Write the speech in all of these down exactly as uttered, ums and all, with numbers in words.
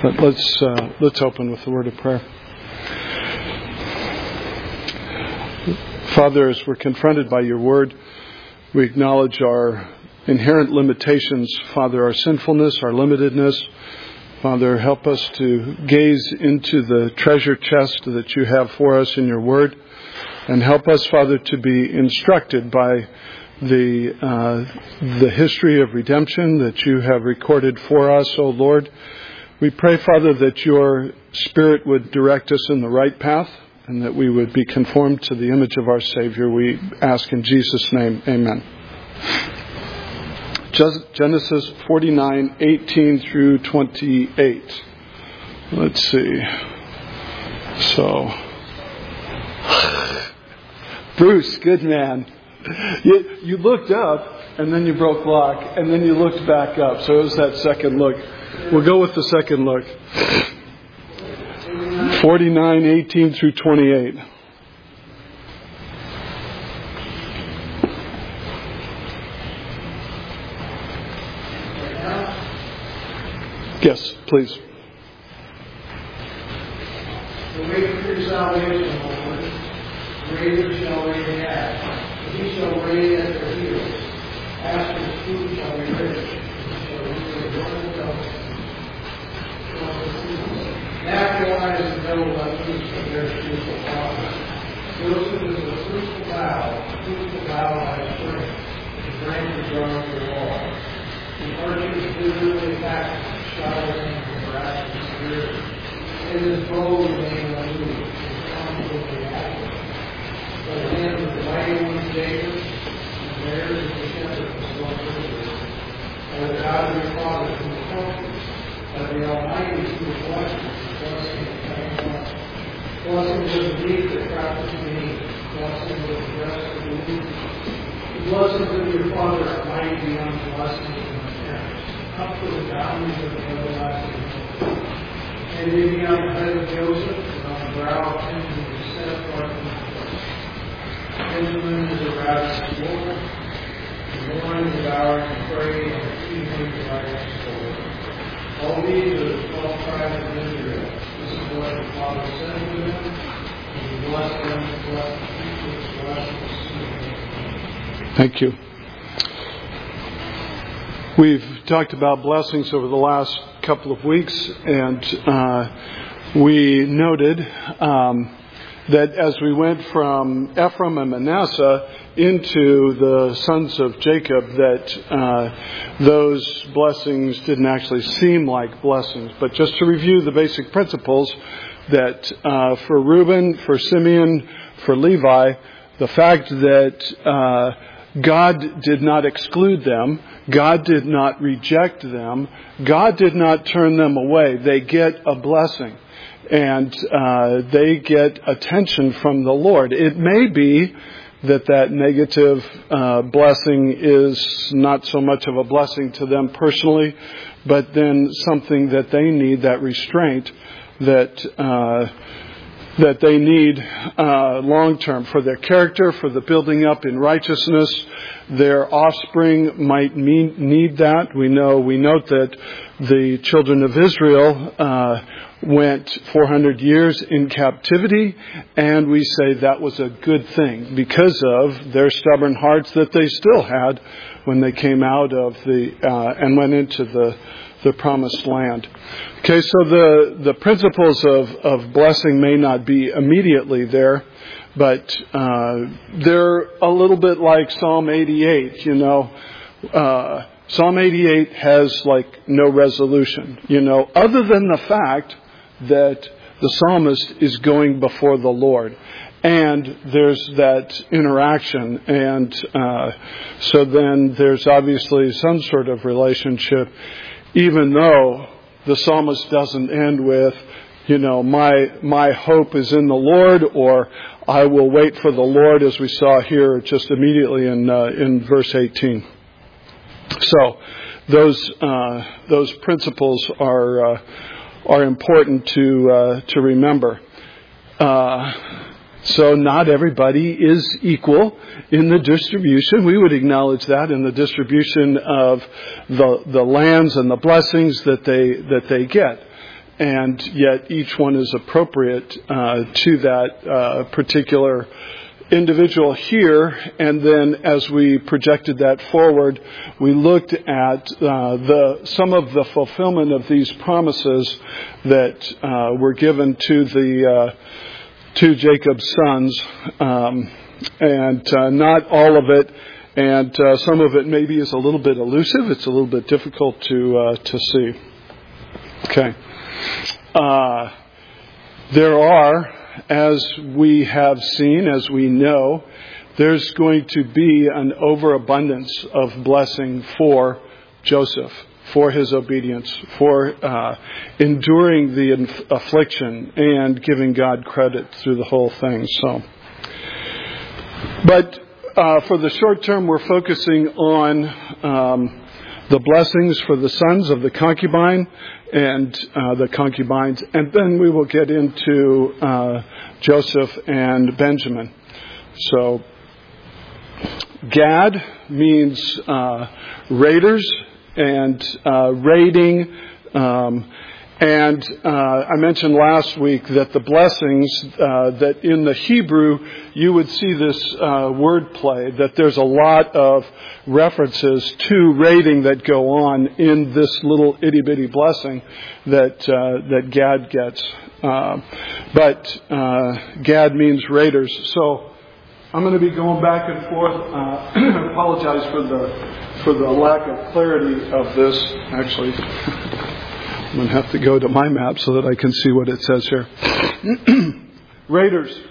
But let's uh, let's open with the word of prayer. Father, as we're confronted by your word, we acknowledge our inherent limitations. Father, our sinfulness, our limitedness. Father, help us to gaze into the treasure chest that you have for us in your word. And help us, Father, to be instructed by the uh, the history of redemption that you have recorded for us, O Lord. We pray, Father, that your Spirit would direct us in the right path and that we would be conformed to the image of our Savior. We ask in Jesus' name, amen. Genesis forty-nine, eighteen through twenty-eight. Let's see. So, Bruce, good man. You, you looked up and then you broke lock and then you looked back up. So it was that second look. We'll go with the second look. forty-nine, eighteen through twenty-eight. Yes, please. The way for your salvation, Lord, greater shall they have. He shall reign at their heels. After his food shall be rich. Shall be the Lord of Naturalize the devil by fruits of their fruitful father. Joseph is a fruitful bough, a fruitful bough by spring. His branches grow on the wall. The arches visibly attack, showering the grass and spirit. In his bow remain unmoved, his arms will be active. But the hand of the mighty one Jacob, and theirs is the shepherd of the Lord Israel. And the God of your fathers who will help you, that the Almighty who is blessed. Blessing was the meat that crafted me. Blessing was the rest of the week. The blessings of your Father are mighty beyond the blessings of my parents. Up to the boundaries of the everlasting. And they be on the head of Joseph, and on the brow of him who is set apart from the first. Benjamin is a ravenous wolf. The morning devouring the prey, and the evening dividing the sword. All these are the twelve tribes of Israel. This is what the Father said to them. And he blessed them to bless the people, to bless the seed. Thank you. We've talked about blessings over the last couple of weeks, and uh, we noted um, that as we went from Ephraim and Manasseh into the sons of Jacob, that uh, those blessings didn't actually seem like blessings. But just to review the basic principles, that uh, for Reuben, for Simeon, for Levi, the fact that uh, God did not exclude them, God did not reject them, God did not turn them away. They get a blessing. And uh, they get attention from the Lord. It may be that that negative uh, blessing is not so much of a blessing to them personally, but then something that they need, that restraint that uh, that they need uh, long term for their character, for the building up in righteousness. Their offspring might mean, need that. We know we note that the children of Israel uh, went four hundred years in captivity, and we say that was a good thing because of their stubborn hearts that they still had when they came out of the uh, and went into the the promised land. Okay, so the the principles of of blessing may not be immediately there, but uh, they're a little bit like Psalm eighty-eight. You know, uh, Psalm eighty-eight has like no resolution. You know, other than the fact that the psalmist is going before the Lord. And there's that interaction. And uh, so then there's obviously some sort of relationship, even though the psalmist doesn't end with, you know, my my hope is in the Lord, or I will wait for the Lord, as we saw here just immediately in uh, in verse eighteen. So those uh, those principles are uh, are important to uh, to remember. Uh, so not everybody is equal in the distribution. We would acknowledge that in the distribution of the the lands and the blessings that they that they get. and yet each one is appropriate uh, to that uh, particular individual here. And then as we projected that forward, we looked at uh, the some of the fulfillment of these promises that uh, were given to the uh, to Jacob's sons, um, and uh, not all of it, and uh, some of it maybe is a little bit elusive. It's a little bit difficult to uh, to see. Okay, uh, there are, as we have seen, as we know, there's going to be an overabundance of blessing for Joseph, for his obedience, for uh, enduring the inf- affliction and giving God credit through the whole thing. So, but uh, for the short term, we're focusing on um, the blessings for the sons of the concubine and uh, the concubines, and then we will get into uh, Joseph and Benjamin. So, Gad means uh, raiders and uh, raiding. Um, and uh, I mentioned last week that the blessings, uh, that in the Hebrew you would see this uh, word play, that there's a lot of references to raiding that go on in this little itty-bitty blessing that uh, that Gad gets. Uh, but uh, Gad means raiders. So I'm going to be going back and forth. Uh, I apologize for the for the lack of clarity of this. Actually, I'm going to have to go to my map so that I can see what it says here. Raiders.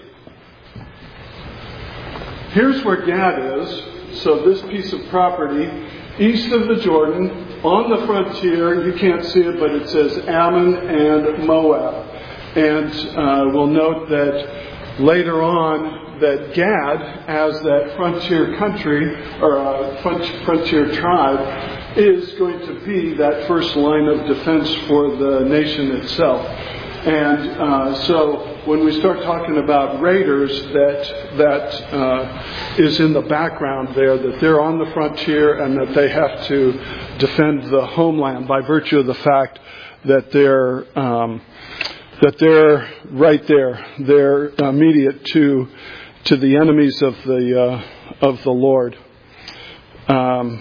Here's where Gad is. So this piece of property east of the Jordan, on the frontier. You can't see it, but it says Ammon and Moab. And uh, we'll note that later on, that Gad, as that frontier country, or uh, frontier tribe, is going to be that first line of defense for the nation itself. And uh, so when we start talking about raiders, that that uh, is in the background there, that they're on the frontier and that they have to defend the homeland by virtue of the fact that they're um, that they're right there, they're immediate to to the enemies of the uh, of the Lord. Um,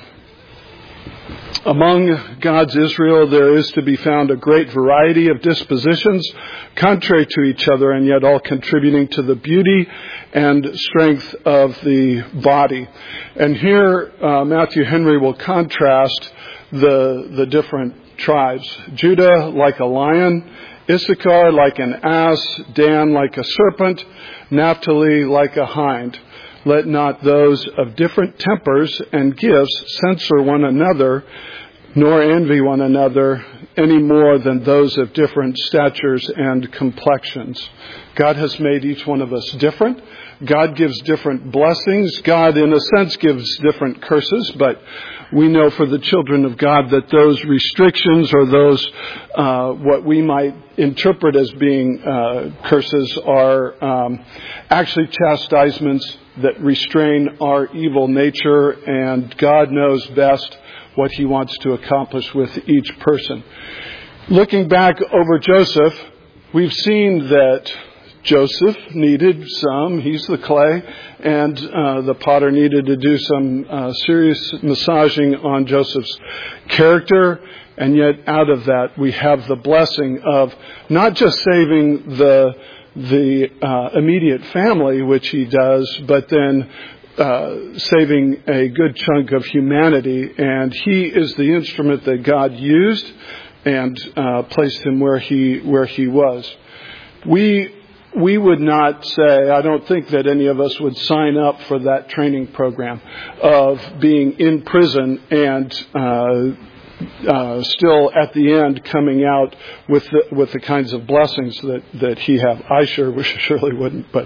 among God's Israel, there is to be found a great variety of dispositions, contrary to each other, and yet all contributing to the beauty and strength of the body. And here, uh, Matthew Henry will contrast the the different tribes. Judah like a lion, Issachar like an ass, Dan like a serpent, Naphtali like a hind. Let not those of different tempers and gifts censure one another, nor envy one another any more than those of different statures and complexions. God has made each one of us different. God gives different blessings. God, in a sense, gives different curses, but we know for the children of God that those restrictions or those, uh, what we might interpret as being uh, curses are um, actually chastisements that restrain our evil nature, and God knows best what He wants to accomplish with each person. Looking back over Joseph, we've seen that Joseph needed some, he's the clay, and uh, the potter needed to do some uh, serious massaging on Joseph's character, and yet out of that we have the blessing of not just saving the the uh, immediate family, which he does, but then uh, saving a good chunk of humanity, and he is the instrument that God used and uh, placed him where he where he was. We We would not say, I don't think that any of us would sign up for that training program of being in prison and uh, uh, still at the end coming out with the, with the kinds of blessings that, that he have. I sure surely wouldn't, but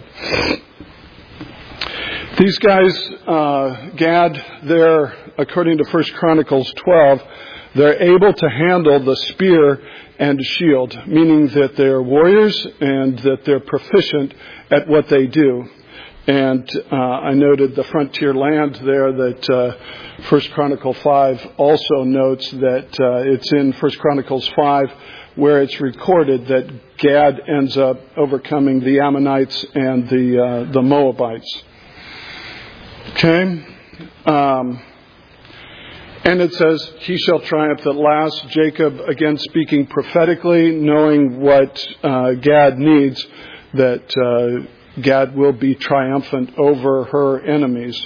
these guys, uh, Gad, they're, according to First Chronicles twelve, they're able to handle the spear and shield, meaning that they're warriors and that they're proficient at what they do. And uh, I noted the frontier land there that uh, First Chronicles five also notes that uh, it's in First Chronicles five where it's recorded that Gad ends up overcoming the Ammonites and the uh, the Moabites. Okay? Um, and it says, he shall triumph at last. Jacob, again speaking prophetically, knowing what uh, Gad needs, that uh, Gad will be triumphant over her enemies.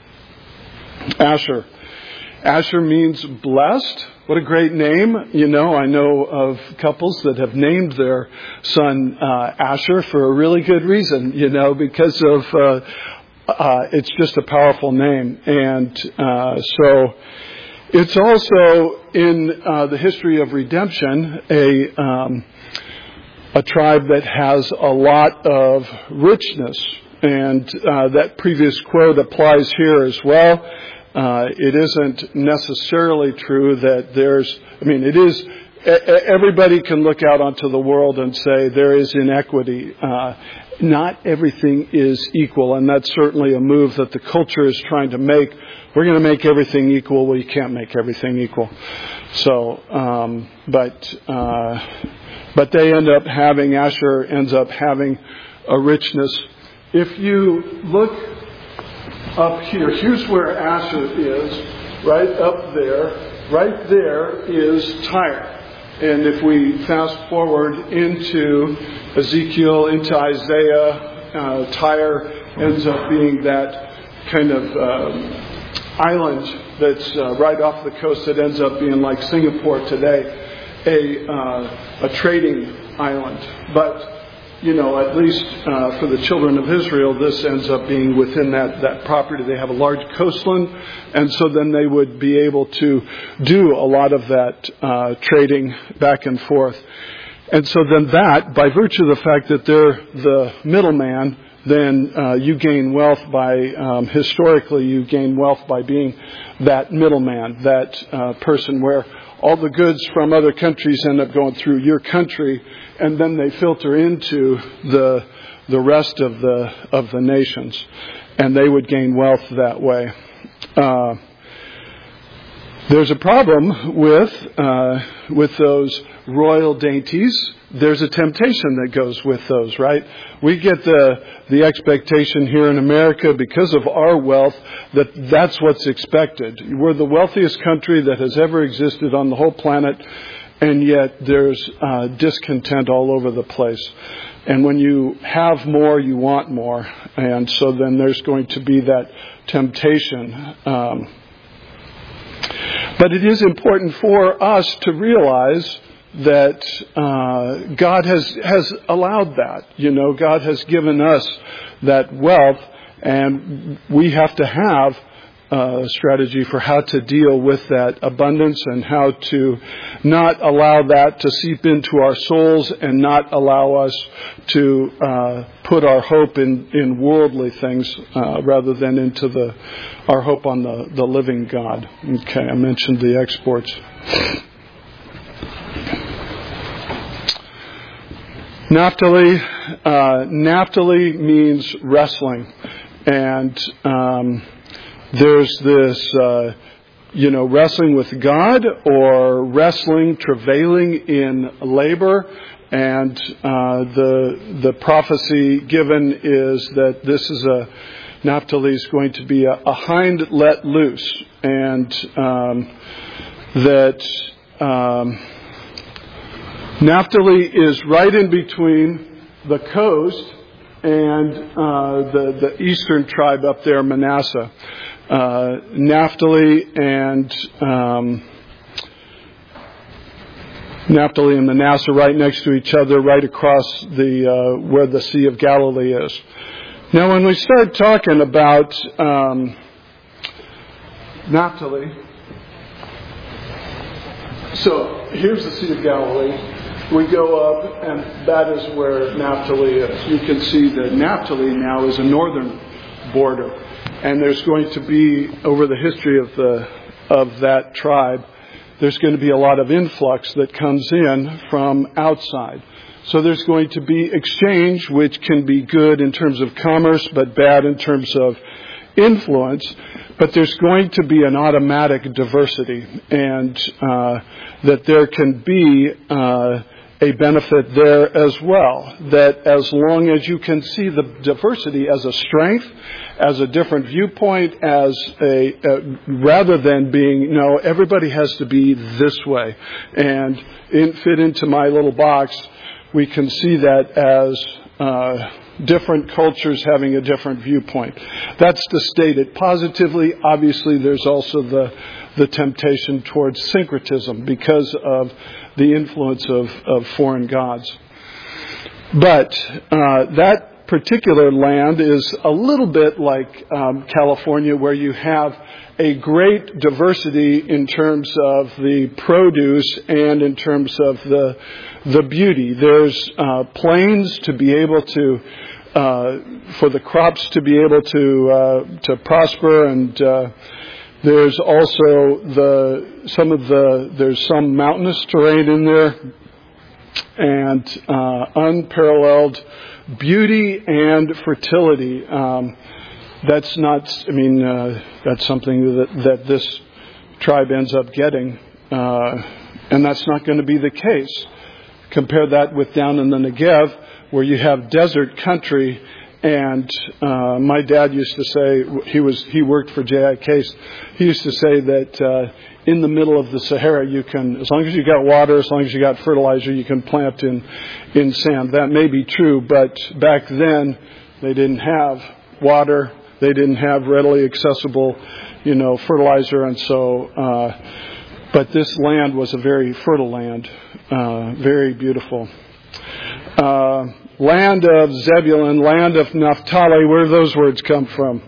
Asher. Asher means blessed. What a great name. You know, I know of couples that have named their son uh, Asher for a really good reason, you know, because of, uh, uh, it's just a powerful name. And uh, so it's also in uh, the history of redemption a, um, a tribe that has a lot of richness. And uh, that previous quote applies here as well. Uh, it isn't necessarily true that there's, I mean, it is, everybody can look out onto the world and say there is inequity. Uh, not everything is equal, and that's certainly a move that the culture is trying to make. We're going to make everything equal. Well, you can't make everything equal. So, um, but, uh, but they end up having, Asher ends up having a richness. If you look up here, here's where Asher is, right up there. Right there is Tyre. And if we fast forward into Ezekiel, into Isaiah, uh, Tyre ends up being that kind of um, island that's uh, right off the coast that ends up being like Singapore today, a, uh, a trading island. But you know, at least uh, for the children of Israel, this ends up being within that, that property. They have a large coastline, and so then they would be able to do a lot of that uh, trading back and forth. And so then that, by virtue of the fact that they're the middleman, then uh, you gain wealth by, um, historically, you gain wealth by being that middleman, that uh, person where all the goods from other countries end up going through your country, and then they filter into the the rest of the of the nations, and they would gain wealth that way. Uh, there's a problem with uh, with those royal dainties. There's a temptation that goes with those, right? We get the the expectation here in America because of our wealth that that's what's expected. We're the wealthiest country that has ever existed on the whole planet, and yet there's uh, discontent all over the place. And when you have more, you want more, and so then there's going to be that temptation. Um, but it is important for us to realize that uh, God has has allowed that. You know, God has given us that wealth, and we have to have a strategy for how to deal with that abundance and how to not allow that to seep into our souls and not allow us to uh, put our hope in, in worldly things uh, rather than into the our hope on the, the living God. Okay, I mentioned the exports. Naphtali, uh, Naphtali means wrestling, and um, there's this, uh, you know, wrestling with God or wrestling, travailing in labor, and uh, the the prophecy given is that this is a Naphtali is going to be a, a hind let loose, and um, that. Um, Naphtali is right in between the coast and uh, the, the eastern tribe up there, Manasseh. Uh, Naphtali and um, Naphtali and Manasseh right next to each other, right across the uh, where the Sea of Galilee is. Now, when we start talking about um, Naphtali, so here's the Sea of Galilee. We go up, and that is where Naphtali is. You can see that Naphtali now is a northern border, and there's going to be, over the history of the of that tribe, there's going to be a lot of influx that comes in from outside. So there's going to be exchange, which can be good in terms of commerce, but bad in terms of influence. But there's going to be an automatic diversity, and uh, that there can be uh, a benefit there as well. That as long as you can see the diversity as a strength, as a different viewpoint, as a, a rather than being, no, everybody has to be this way and in, fit into my little box, we can see that as uh, different cultures having a different viewpoint. That's to state it positively. Obviously, there's also the the temptation towards syncretism because of the influence of, of foreign gods. But uh, that particular land is a little bit like um, California, where you have a great diversity in terms of the produce and in terms of the the beauty. There's uh, plains to be able to, uh, for the crops to be able to uh, to prosper, and uh, there's also the some of the there's some mountainous terrain in there, and uh, unparalleled beauty and fertility. Um, that's not. I mean, uh, that's something that that this tribe ends up getting, uh, and that's not going to be the case. Compare that with down in the Negev, where you have desert country. And uh, my dad used to say, he was he worked for J I Case. He used to say that uh, in the middle of the Sahara, you can, as long as you got water, as long as you got fertilizer, you can plant in in sand. That may be true, but back then they didn't have water, they didn't have readily accessible, you know, fertilizer, and so. Uh, but this land was a very fertile land, uh, very beautiful. Uh, Land of Zebulun, land of Naphtali, where do those words come from?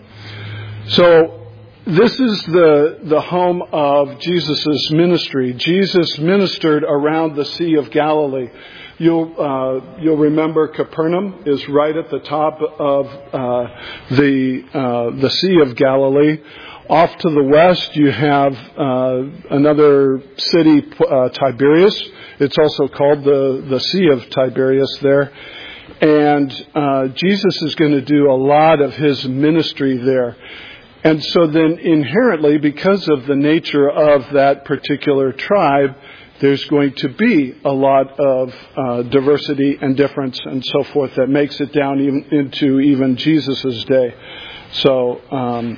So this is the the home of Jesus' ministry. Jesus ministered around the Sea of Galilee. You'll uh, you'll remember Capernaum is right at the top of uh, the uh, the Sea of Galilee. Off to the west, you have uh, another city, uh, Tiberias. It's also called the the Sea of Tiberias there. And uh, Jesus is going to do a lot of his ministry there. And so then inherently, because of the nature of that particular tribe, there's going to be a lot of uh, diversity and difference and so forth that makes it down even into even Jesus' day. So, um,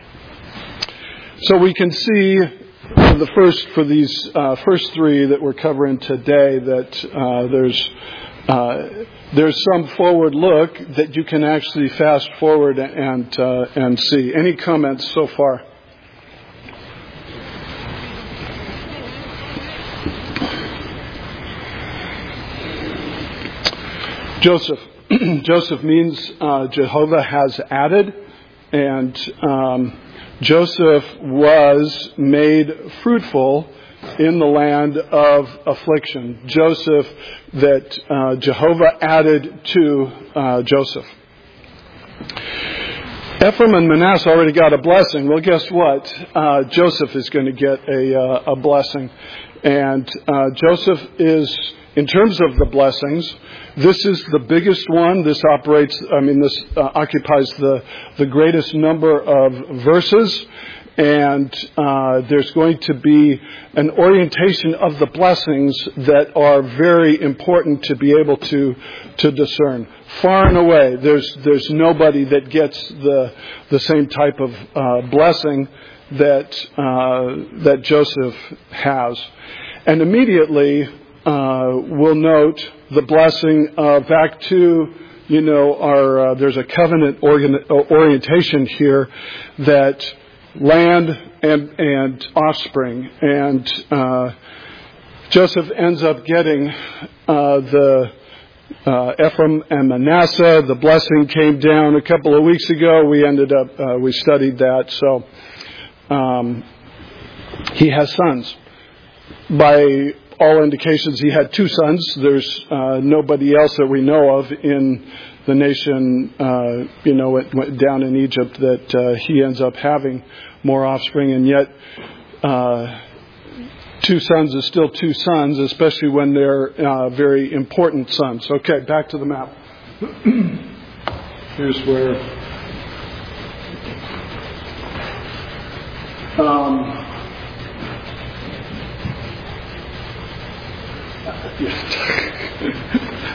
so we can see for the first for these uh, first three that we're covering today that uh, there's. Uh, there's some forward look that you can actually fast forward and uh, and see. Any comments so far? Joseph. Joseph means uh, Jehovah has added, and um, Joseph was made fruitful in the land of affliction. Joseph, that uh, Jehovah added to uh, Joseph. Ephraim and Manasseh already got a blessing. Well, guess what? Uh, Joseph is going to get a, uh, a blessing. And uh, Joseph is, in terms of the blessings, this is the biggest one. This operates, I mean, this uh, occupies the, the greatest number of verses. And uh, there's going to be an orientation of the blessings that are very important to be able to to discern. Far and away, there's there's nobody that gets the the same type of uh, blessing that uh, that Joseph has. And immediately uh, we'll note the blessing uh, back to, you know, our uh, there's a covenant organ- orientation here that. Land and and offspring, and uh, Joseph ends up getting uh, the uh, Ephraim and Manasseh. The blessing came down a couple of weeks ago. We ended up uh, we studied that. So um, he has sons. By all indications, he had two sons. There's uh, nobody else that we know of in the nation, uh, you know, down in Egypt that uh, he ends up having more offspring, and yet uh, two sons is still two sons, especially when they're uh, very important sons. Okay, back to the map. Here's where um, yeah.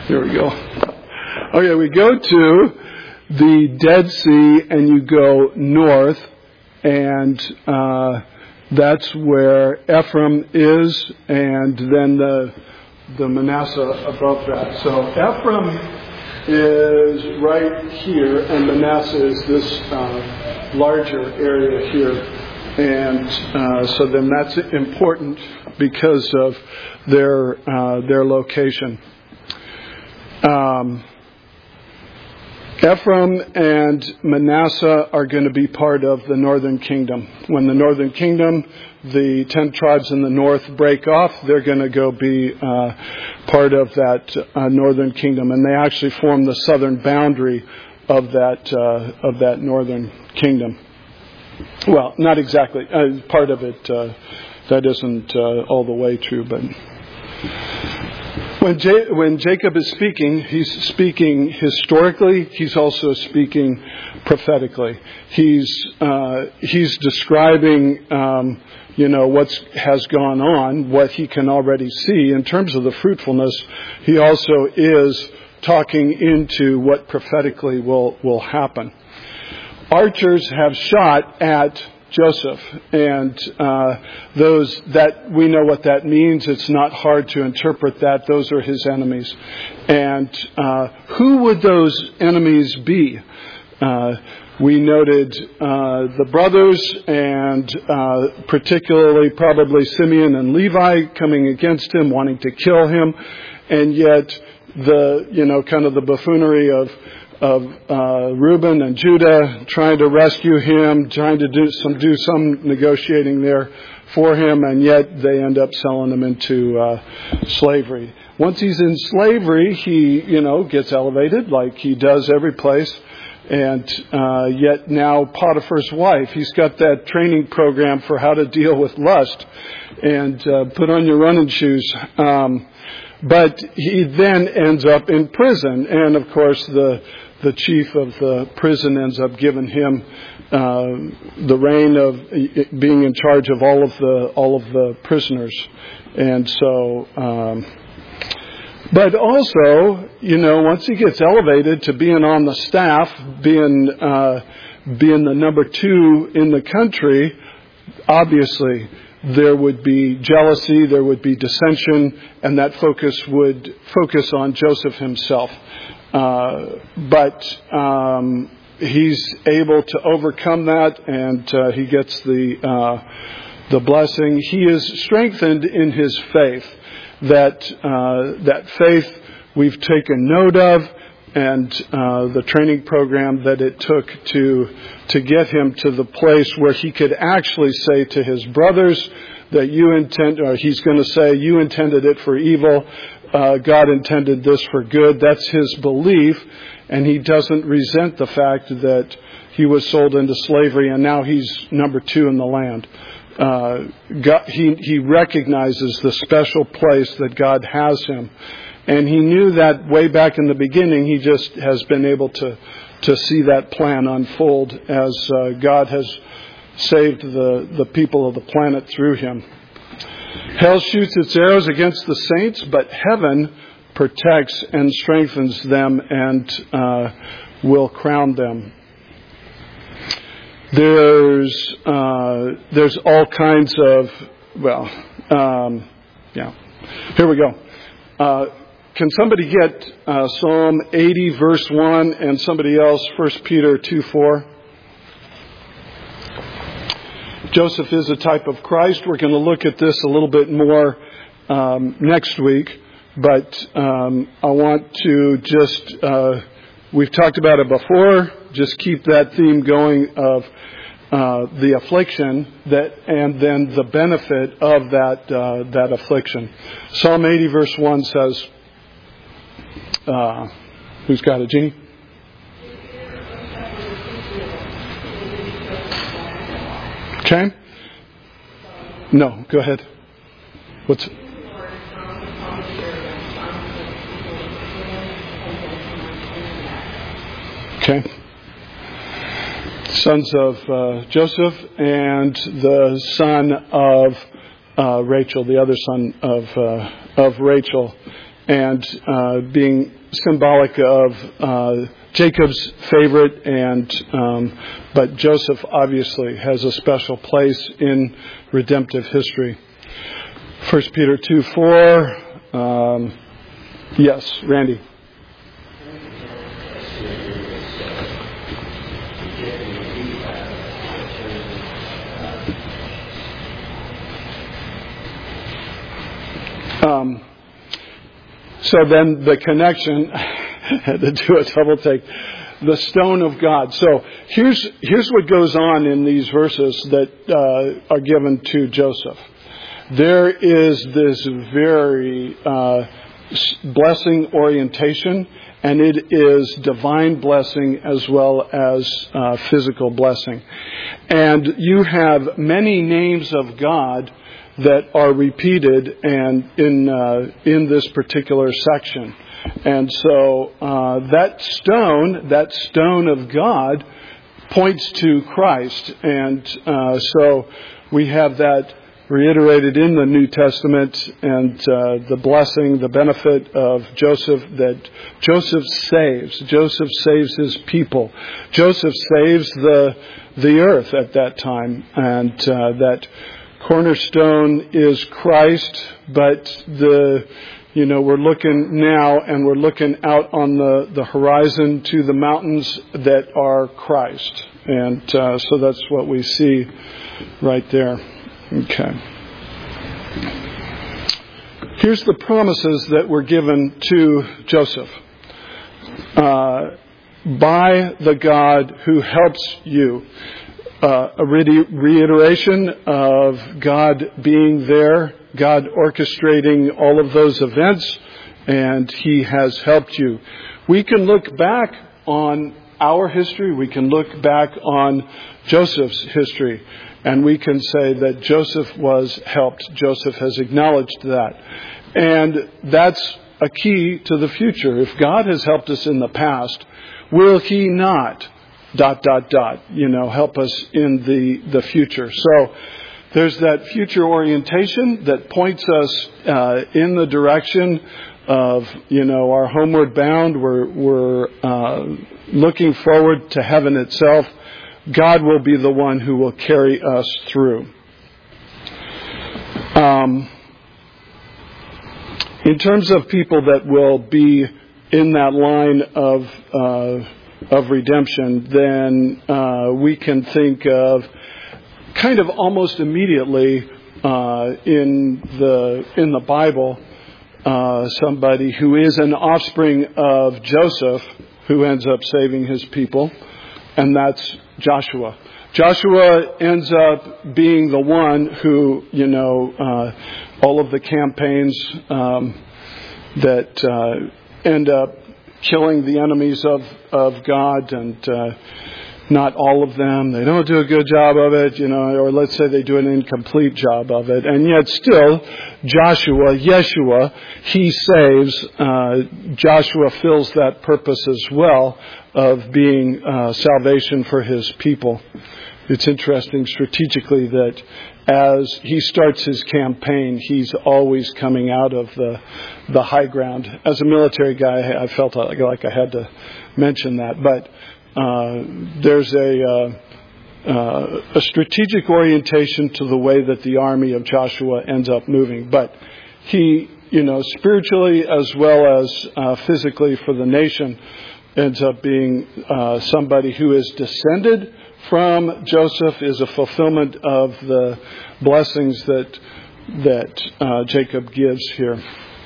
Here we go. Okay, we go to the Dead Sea and you go north, and uh, that's where Ephraim is, and then the the Manasseh above that. So Ephraim is right here, and Manasseh is this uh, larger area here. And uh, so then that's important because of their uh, their location. Um, Ephraim and Manasseh are going to be part of the northern kingdom. When the northern kingdom, the ten tribes in the north break off, they're going to go be uh, part of that uh, northern kingdom, and they actually form the southern boundary of that uh, of that northern kingdom. Well, not exactly. Uh, part of it uh, that isn't uh, all the way true, but. When, J- when Jacob is speaking, he's speaking historically. He's also speaking prophetically. He's uh, he's describing, um, you know, what has gone on, what he can already see in terms of the fruitfulness. He also is talking into what prophetically will will happen. Archers have shot at Joseph, and uh, those that we know what that means. It's not hard to interpret that. Those are his enemies. And uh, who would those enemies be? Uh, we noted uh, the brothers, and uh, particularly probably Simeon and Levi coming against him, wanting to kill him, and yet the you know kind of the buffoonery of. of uh, Reuben and Judah trying to rescue him, trying to do some do some negotiating there for him, and yet they end up selling him into uh, slavery. Once he's in slavery, he, you know, gets elevated like he does every place, and uh, yet now Potiphar's wife, he's got that training program for how to deal with lust, and uh, put on your running shoes. Um, but he then ends up in prison, and of course the The chief of the prison ends up giving him uh, the reign of being in charge of all of the all of the prisoners, and so. Um, but also, you know, once he gets elevated to being on the staff, being uh, being the number two in the country, obviously there would be jealousy, there would be dissension, and that focus would focus on Joseph himself. Uh, but um, he's able to overcome that, and uh, he gets the uh, the blessing. He is strengthened in his faith. That uh, that faith we've taken note of, and uh, the training program that it took to to get him to the place where he could actually say to his brothers that you intend, or he's going to say, you intended it for evil. Uh, God intended this for good. That's his belief, and he doesn't resent the fact that he was sold into slavery and now he's number two in the land. Uh, God, he, he recognizes the special place that God has him, and he knew that way back in the beginning. He just has been able to to see that plan unfold as uh, God has saved the, the people of the planet through him. Hell shoots its arrows against the saints, but heaven protects and strengthens them and uh, will crown them. There's uh, there's all kinds of, well, um, yeah. Here we go. Uh, can somebody get uh, Psalm eighty, verse one, and somebody else, First Peter two, four? Joseph is a type of Christ. We're going to look at this a little bit more um, next week, but um, I want to just, uh, we've talked about it before, just keep that theme going of uh, the affliction that, and then the benefit of that uh, that affliction. Psalm eighty verse one says, uh, who's got it, Jeannie? Okay. No, go ahead. What's okay? Sons of uh, Joseph and the son of uh, Rachel, the other son of uh, of Rachel, and uh, being symbolic of uh, Jacob's favorite, and um, but Joseph obviously has a special place in redemptive history. First Peter two four. Um, yes, Randy. Um, so then the connection, I had to do a double take, the stone of God. So here's here's what goes on in these verses that uh, are given to Joseph. There is this very uh, blessing orientation, and it is divine blessing as well as uh, physical blessing. And you have many names of God that are repeated and in uh, in this particular section. And so uh, that stone, that stone of God, points to Christ. And uh, so we have that reiterated in the New Testament, and uh, the blessing, the benefit of Joseph, that Joseph saves. Joseph saves his people. Joseph saves the the earth at that time, and uh, that cornerstone is Christ, but the You know, we're looking now and we're looking out on the, the horizon to the mountains that are Christ. And uh, so that's what we see right there. Okay. Here's the promises that were given to Joseph. Uh, by the God who helps you. Uh, a reiteration of God being there, God orchestrating all of those events, and He has helped you. We can look back on our history, we can look back on Joseph's history, and we can say that Joseph was helped. Joseph has acknowledged that. And that's a key to the future. If God has helped us in the past, will He not dot, dot, dot, you know, help us in the, the future? So there's that future orientation that points us uh, in the direction of, you know, our homeward bound. We're, we're uh, looking forward to heaven itself. God will be the one who will carry us through. Um, in terms of people that will be in that line of uh, of redemption, then uh, we can think of kind of almost immediately uh, in the in the Bible uh, somebody who is an offspring of Joseph who ends up saving his people, and that's Joshua. Joshua ends up being the one who, you know, uh, all of the campaigns um, that uh, end up killing the enemies of, of God, and uh, not all of them. They don't do a good job of it, you know, or let's say they do an incomplete job of it. And yet still, Joshua, Yeshua, he saves. Uh, Joshua fills that purpose as well of being uh, salvation for his people. It's interesting strategically that as he starts his campaign, he's always coming out of the the high ground. As a military guy, I felt like I had to mention that. But uh, there's a uh, uh, a strategic orientation to the way that the army of Joshua ends up moving. But he, you know, spiritually as well as uh, physically for the nation, ends up being uh, somebody who is descended from Joseph, is a fulfillment of the blessings that that uh, Jacob gives here.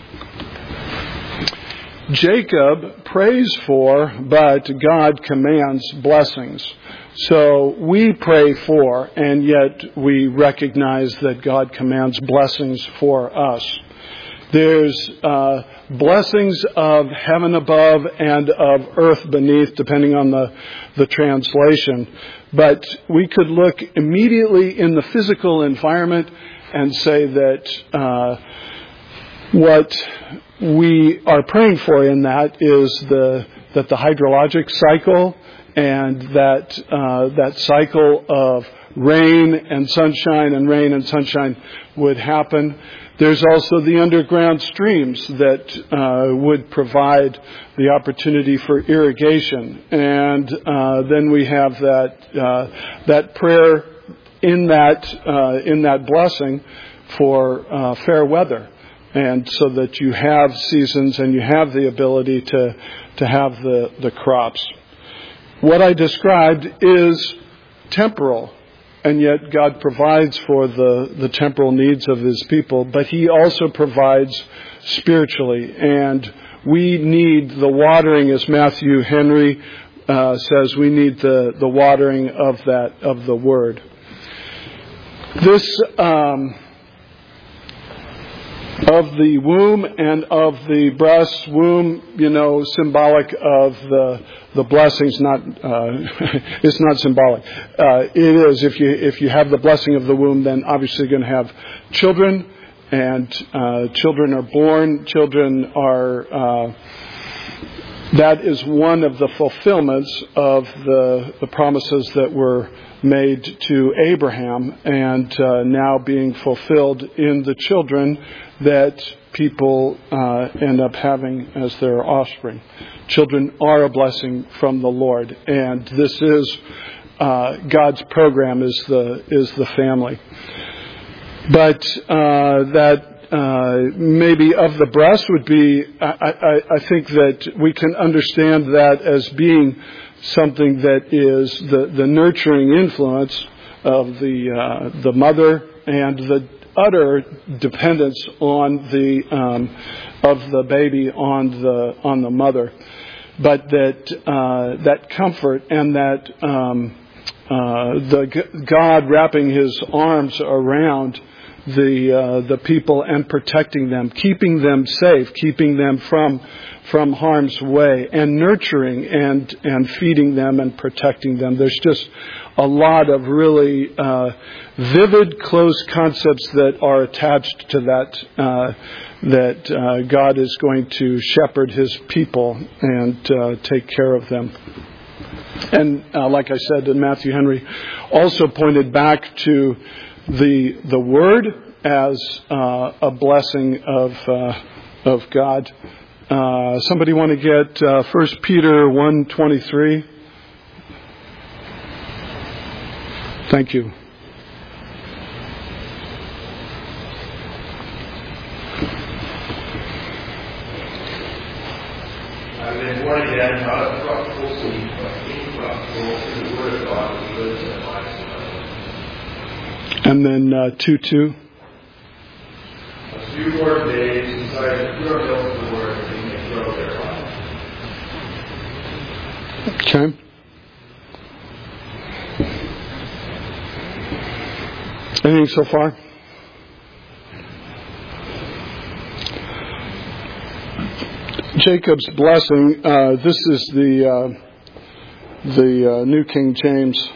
Jacob prays for, but God commands blessings. So we pray for, and yet we recognize that God commands blessings for us. There's uh, blessings of heaven above and of earth beneath, depending on the, the translation. But we could look immediately in the physical environment and say that uh, what we are praying for in that is the that the hydrologic cycle and that uh, that cycle of rain and sunshine and rain and sunshine would happen. There's also the underground streams that uh, would provide the opportunity for irrigation. And uh, then we have that uh, that prayer in that uh, in that blessing for uh, fair weather, and so that you have seasons and you have the ability to to have the, the crops. What I described is temporal. And yet God provides for the, the temporal needs of His people, but He also provides spiritually. And we need the watering, as Matthew Henry uh, says, we need the, the watering of that, of the Word. This, um, of the womb and of the breast, womb, you know, symbolic of the the blessings. Not uh, it's not symbolic. Uh, it is. If you if you have the blessing of the womb, then obviously you're going to have children, and uh, children are born. Children are. Uh, that is one of the fulfillments of the the promises that were made to Abraham, and uh, now being fulfilled in the children that people uh, end up having as their offspring. Children are a blessing from the Lord, and this is uh, God's program is the is the family. But uh, that uh, maybe of the breast would be, I, I, I think that we can understand that as being something that is the, the nurturing influence of the uh, the mother and the utter dependence on the um, of the baby on the on the mother, but that uh, that comfort and that um, uh, the God wrapping His arms around the uh, the people and protecting them, keeping them safe, keeping them from from harm's way, and nurturing and and feeding them and protecting them. There's just a lot of really uh, vivid, close concepts that are attached to that, uh, that uh, God is going to shepherd His people and uh, take care of them. And uh, like I said, Matthew Henry also pointed back to the the Word as uh, a blessing of uh, of God. Uh, somebody want to get uh, First Peter one twenty-three? Thank you. I've been born again, not of corruptible seed, but incorruptible through the Word of God, which lives and abides forever. And then uh, two two. A few more days inside the pure milk of the Word, they may grow thereby. Okay. Anything so far? Jacob's blessing. Uh, this is the uh, the uh, New King James.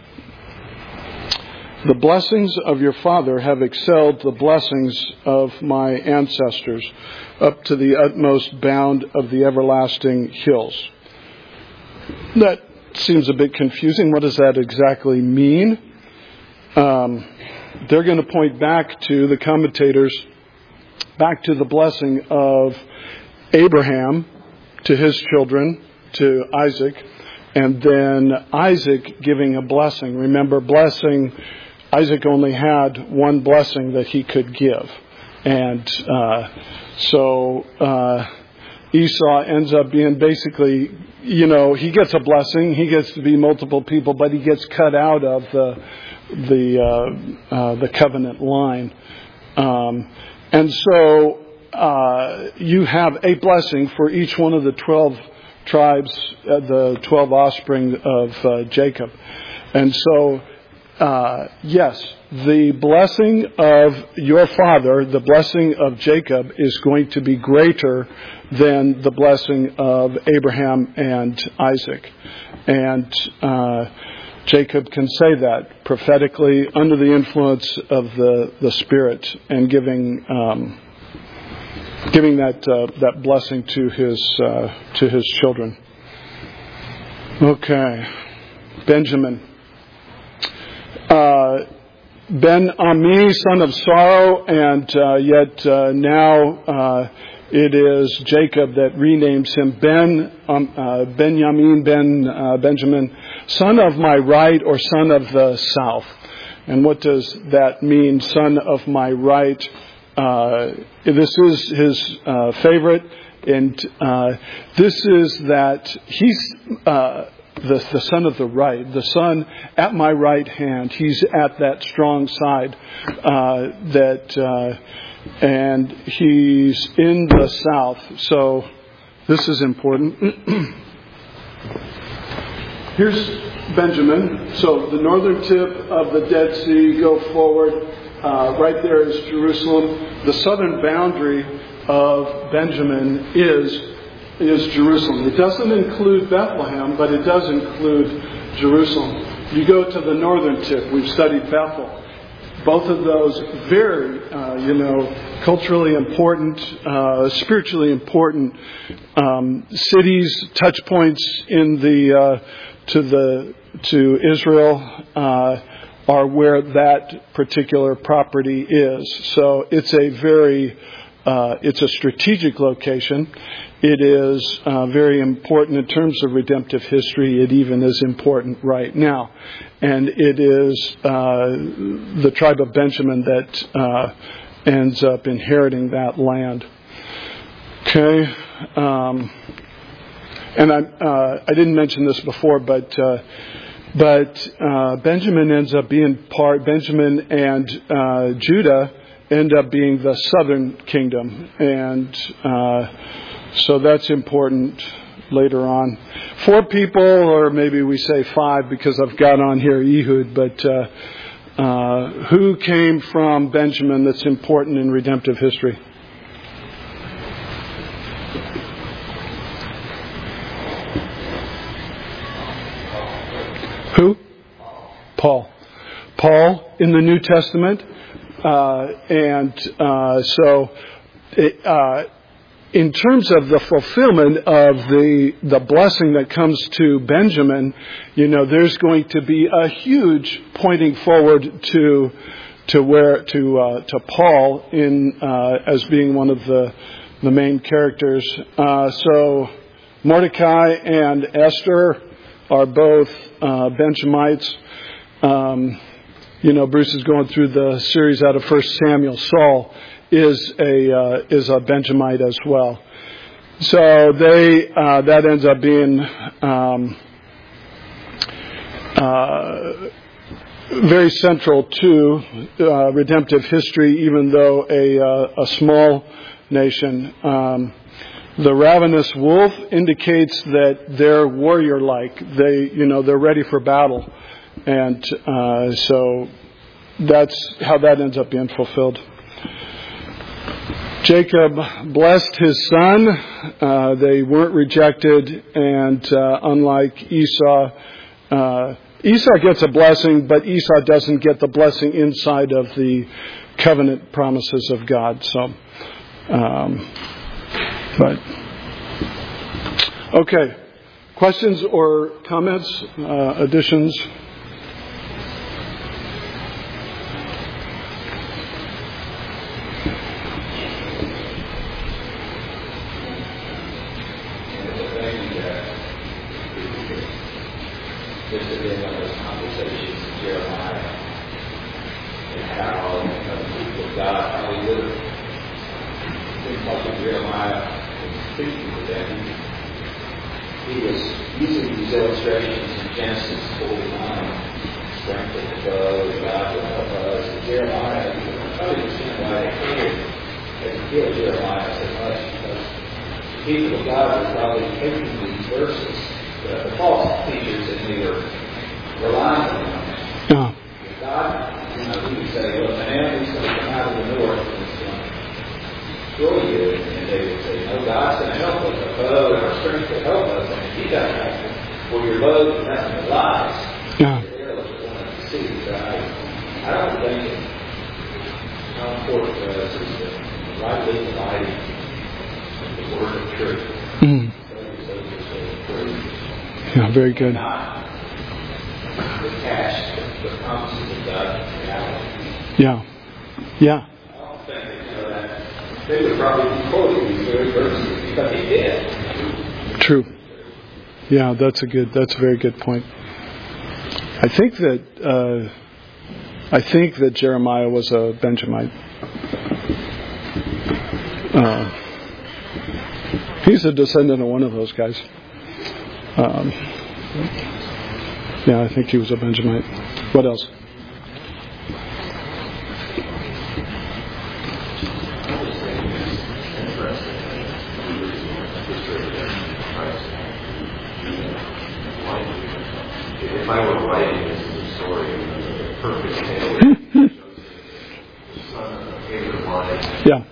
The blessings of your father have excelled the blessings of my ancestors, up to the utmost bound of the everlasting hills. That seems a bit confusing. What does that exactly mean? Um, they're going to point back to the commentators, back to the blessing of Abraham to his children, to Isaac, and then Isaac giving a blessing. Remember, blessing, Isaac only had one blessing that he could give. And uh, so uh, Esau ends up being basically, you know, he gets a blessing, he gets to be multiple people, but he gets cut out of the the uh, uh, the covenant line. Um, and so uh, you have a blessing for each one of the twelve tribes, uh, the twelve offspring of uh, Jacob. And so, uh, yes, the blessing of your father, the blessing of Jacob, is going to be greater than the blessing of Abraham and Isaac. And uh, Jacob can say that prophetically under the influence of the, the Spirit and giving um, giving that uh, that blessing to his uh, to his children. Okay, Benjamin. Uh, Ben-Ami, son of sorrow, and uh, yet uh, now uh, it is Jacob that renames him Ben, um, uh, Benjamin, Ben, uh, Benjamin, son of my right or son of the south. And what does that mean, son of my right? Uh, this is his uh, favorite, and uh, this is that he's uh, the, the son of the right, the son at my right hand. He's at that strong side uh, that, uh, and he's in the south. So this is important. Here's Benjamin. So the northern tip of the Dead Sea, go forward. Uh, right there is Jerusalem. The southern boundary of Benjamin is is Jerusalem. It doesn't include Bethlehem, but it does include Jerusalem. You go to the northern tip. We've studied Bethel. Both of those very, uh, you know, culturally important, uh, spiritually important um, cities, touch points in the uh, to the to Israel. Uh, are where that particular property is. So it's a very, uh, it's a strategic location. It is uh, very important in terms of redemptive history. It even is important right now. And it is uh, the tribe of Benjamin that uh, ends up inheriting that land. Okay. Um, and I, uh, I didn't mention this before, but uh, But uh, Benjamin ends up being part, Benjamin and uh, Judah end up being the southern kingdom. And uh, so that's important later on. Four people, or maybe we say five because I've got on here Ehud, but uh, uh, who came from Benjamin that's important in redemptive history? Who? Paul. Paul in the New Testament. Uh, and uh, so uh, in terms of the fulfillment of the the blessing that comes to Benjamin, you know, there's going to be a huge pointing forward to to where to uh, to Paul in uh, as being one of the the main characters. Uh, so Mordecai and Esther are both uh, Benjamites. Um, you know, Bruce is going through the series out of First Samuel. Saul is a uh, is a Benjamite as well. So they uh, that ends up being um, uh, very central to uh, redemptive history, even though a uh, a small nation. Um, The ravenous wolf indicates that they're warrior-like. They, you know, they're ready for battle. And uh, so that's how that ends up being fulfilled. Jacob blessed his son. Uh, they weren't rejected. And uh, unlike Esau, uh, Esau gets a blessing, but Esau doesn't get the blessing inside of the covenant promises of God. So... Um, But, okay. Questions or comments, uh, additions? This has been one of those conversations in Jeremiah and how the people of God, how they live. It's like Jeremiah speaking to them. He was using these illustrations in Genesis forty-nine. Strength of the bow, God will help us. And Jeremiah, I don't understand why they cared. They killed Jeremiah so much because the people of God were probably taking these verses, the, the false teachers, and they were relying on them. Yeah. God, you know, he would say, well, an enemy's going to come out of the north and it's going to destroy you. And they would say, no, God's going to help us. Our bow and our strength will help us. And if he doesn't help us, well, your load is nothing but lies. Yeah. Your arrows are going to see. So I, I don't think how important for us is to rightly dividing the word of truth. Mm. So, so, so, so, Yeah, very good. not attach the promises of God to reality. Yeah. Yeah. I don't think you know that they would probably be quoting these very verses because he did. True. Yeah, that's a good. That's a very good point. I think that uh, I think that Jeremiah was a Benjamite. Uh, he's a descendant of one of those guys. Um, yeah, I think he was a Benjamite. What else? If I were writing this story, the perfect tale of the son of Abraham. Yeah.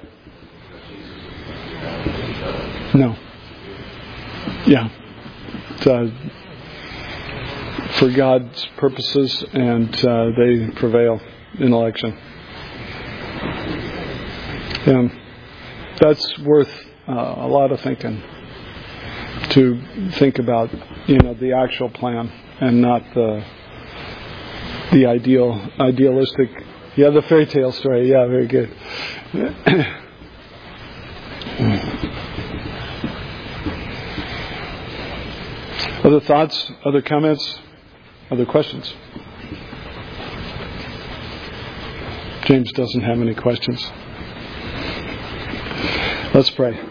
No. Yeah. Uh, for God's purposes, and uh, they prevail in election. And that's worth uh, a lot of thinking. To think about, you know, the actual plan and not the the ideal, idealistic. Yeah, the fairy tale story. Yeah, very good. Other thoughts? Other comments? Other questions? James doesn't have any questions. Let's pray.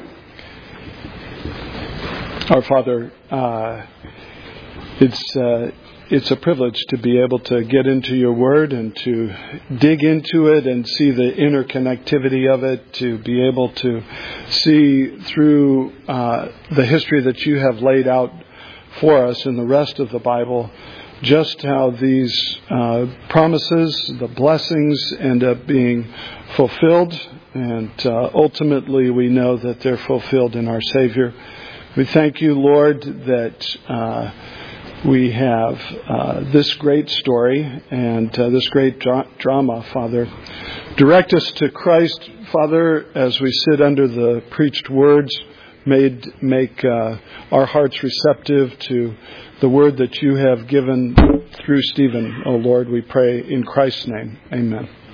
Our Father, uh, it's uh, it's a privilege to be able to get into your Word and to dig into it and see the interconnectivity of it, to be able to see through uh, the history that you have laid out for us in the rest of the Bible, just how these uh, promises, the blessings, end up being fulfilled. And uh, ultimately we know that they're fulfilled in our Savior. We thank you, Lord, that uh, we have uh, this great story and uh, this great dra- drama, Father. Direct us to Christ, Father, as we sit under the preached words. Made, make uh, our hearts receptive to the word that you have given through Stephen. Oh, Lord, we pray in Christ's name. Amen.